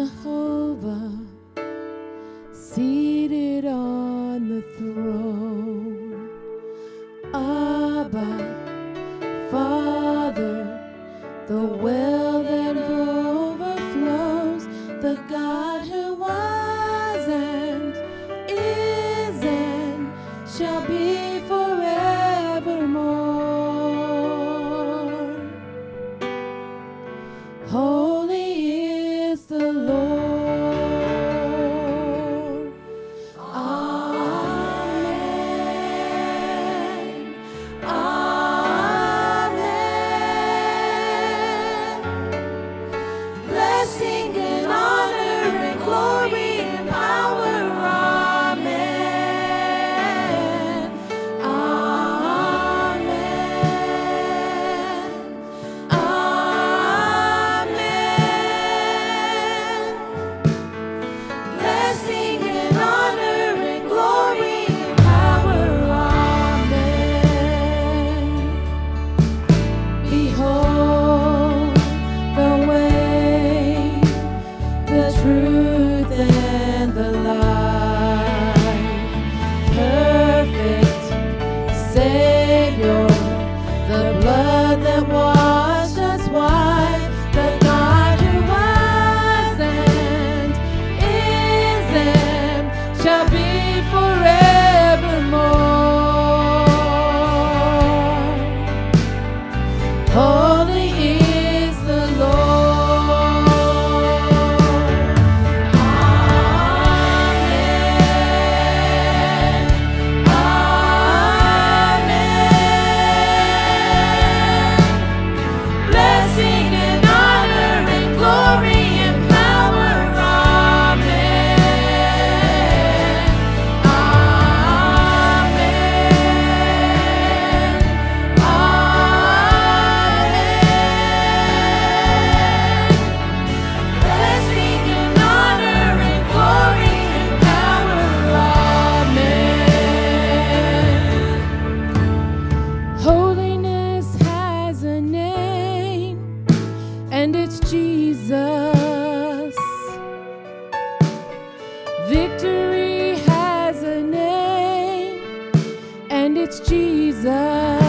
Jehovah, seated on the throne. Abba, Father, the well that overflows, the God who was and is and shall be forevermore. Holy is the Lord. Amen. Amen. Blessing and honor and glory and power. Amen. Amen. Amen. Blessing and honor and glory and power. Amen. Behold the way, the truth and the life. Perfect Savior, the blood that washed us white, the God who was and is and shall be forevermore. Holy is the Lord. Amen. Amen. Blessing and honor and glory and power. Amen. Amen. Amen. Blessing and honor and glory and power. Amen. Holiness has a name, and it's Jesus. Victory has a name, and it's Jesus.